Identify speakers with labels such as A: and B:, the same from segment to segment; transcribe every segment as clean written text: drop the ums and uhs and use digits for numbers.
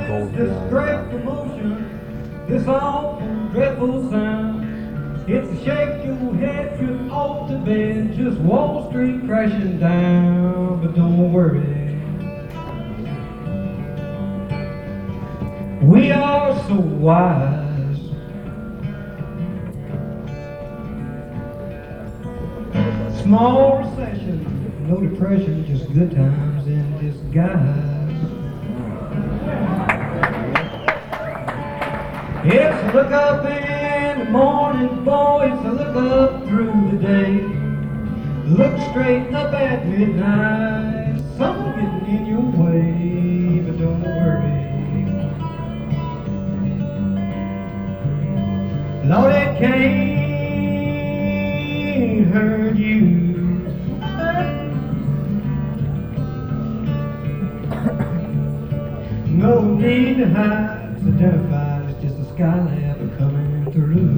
A: this great commotion, this awful, dreadful sound. It's a shake your head, trip off the bed, just Wall Street crashing down. But don't worry, we are so wise. Small recession, no depression, just good times in disguise. It's a look up in the morning, boy, it's a look up through the day. Look straight up at midnight, something getting in your way, but don't worry. Lord, it can't hurt you. No need to hide, it's identified, it's just a skylab coming through.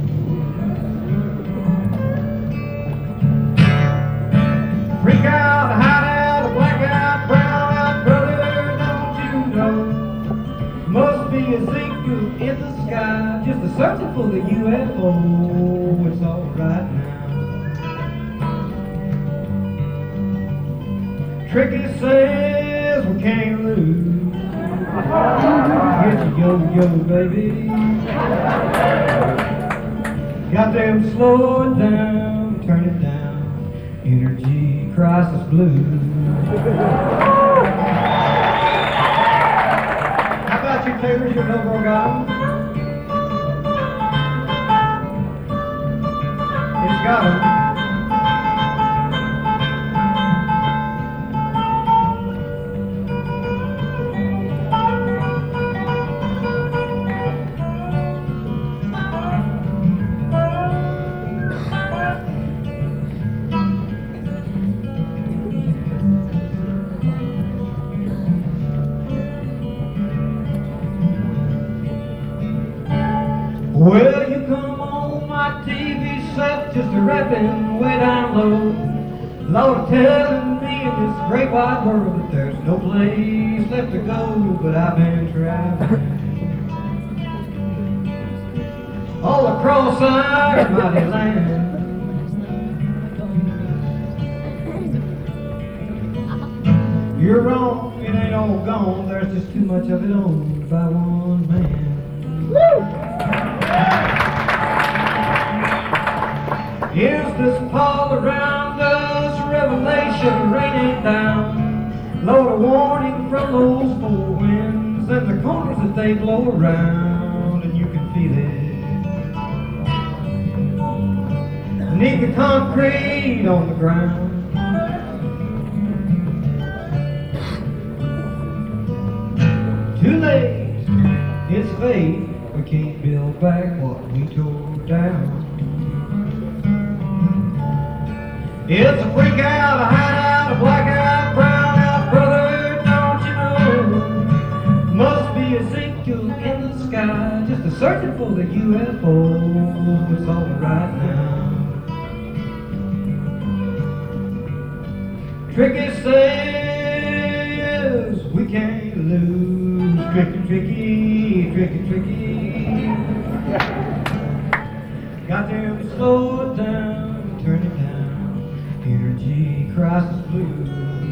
A: Freak out, hide out, black out, brown out, brother, don't you know? Must be Ezekiel in the sky, just a searching for the UFO. It's all right now. Tricky says we can't lose. Get your yo-yo, baby. Got them slow it down, turn it down. Energy crisis blues. How about you, Taylor? You're no more guy. It's got 'em. Well, you come on my TV set, just a rapping way down low. Lord telling me in this great wide world that there's no place left to go, but I've been traveling all across our mighty land. You're wrong, it ain't all gone, there's just too much of it owned by one man. Woo! Is this all around us, revelation raining down? Lord, a warning from those four winds and the corners that they blow around, and you can feel it beneath the concrete on the ground. Too late, it's fate, we can't build back what we tore down. It's a freak out, a hideout, a blackout, brown out, brother, don't you know? Must be Ezekiel in the sky, just a searching for the UFO. It's all right now. Tricky says we can't lose. Tricky, tricky, tricky, tricky. Got them to slow it down, turn it down. Energy crisis blues.